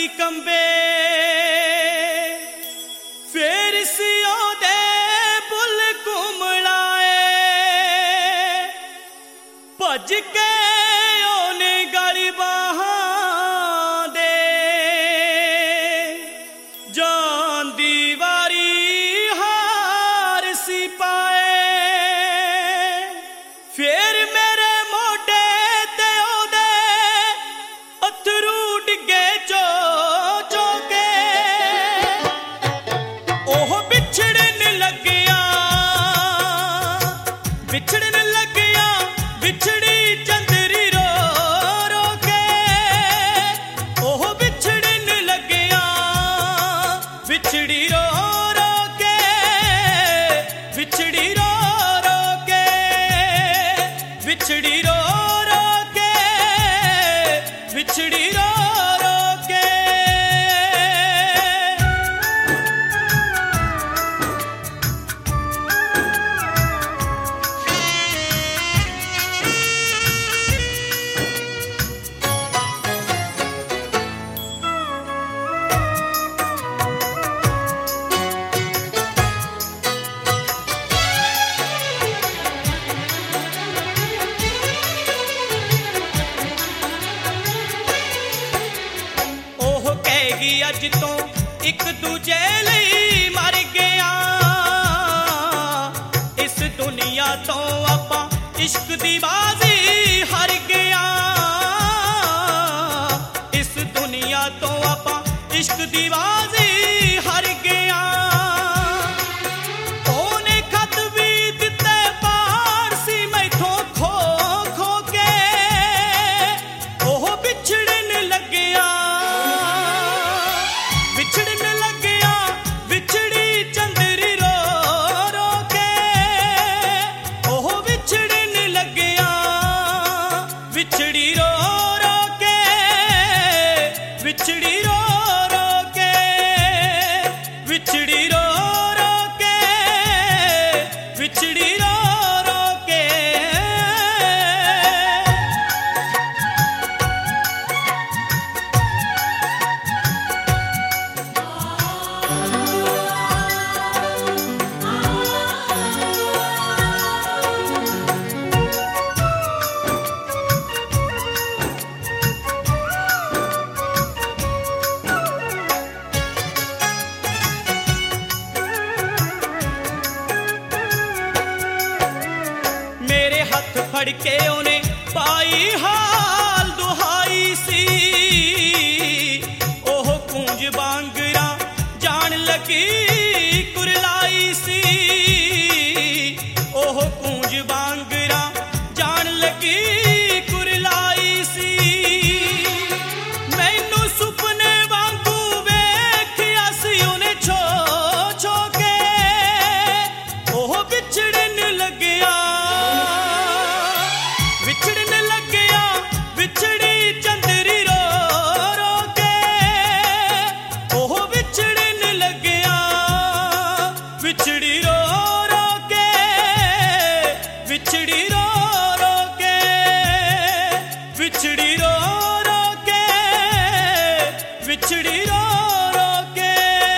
सी कंबे फिर सियों दे बुल घुमलाए भज के ओने गली बाहां दे जान दी वारी हार सी पाए फिर मेरे मोढे ते ओदे अथरू डिगे चो चो के ओह बिछड़न लग्या बिछड़ी चंदरी रो रो के ओह बिछड़न लग्या बिछड़ी रो रो के बिछड़ी रो रो के बिछड़ी रो रो के बिछड़ी रो रो के अज तो एक दूजे लई मर गया इस दुनिया तो आपां इश्क दी बाजी हार गया इस दुनिया तो आपां इश्क दी बाजी हार गया ओने खत भी दिते पार सी मैथों खो खो के ओह बिछड़न लग्या बिछड़न लग्या बिछड़ी चंदरी रो रो के ओह बिछड़न लग्या बिछड़ी रो रो के बिछड़ी रो रो के बिछड़ी रो रो के बिछड़ी रो रो के मेरे हथ फड़ के ओने पाई हाल दुहाई सी ओह कूंज बांगरा जान लगी कुरलाई सी ओह कूंज बांगरा जान लगी कुरलाई सी मैनू सुपने वांगू वेखिया सी ओने छो छो के ओह बिछड़न लग्या बिछड़न लग्या बिछड़ी चंदरी रो रो के ओह बिछड़न लग्या बिछड़ी रो रो के बिछड़ी रो रो के बिछड़ी रो रो के बिछड़ी रो रो के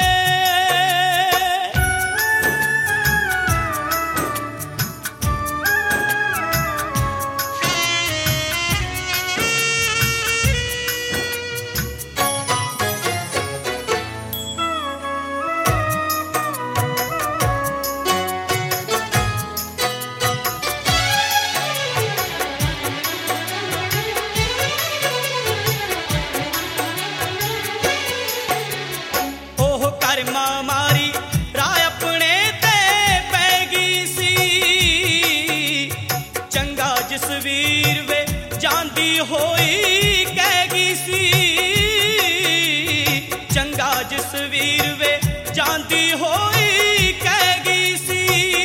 मारी राय अपने ते पैगी सी चंगा जसवीर वे जांदी होई कहगी सी चंगा जसवीर वे जांदी होई कहगी सी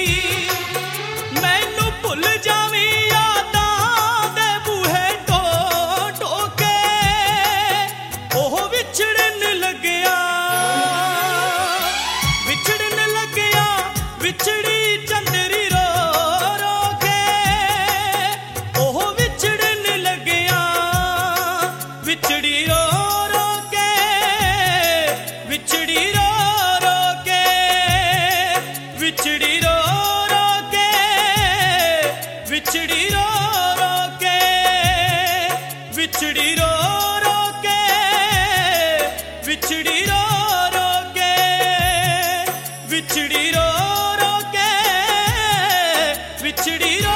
मैनू भुल जावी यादां दे बूहे टो टो के ओह विछड़न लग्या बिछड़ी चंदरी रो रो के ओह बिछड़न लग्या बिछड़ी रो विछड़ी रो रो के, विछड़ी रो रो के, विछड़ी रो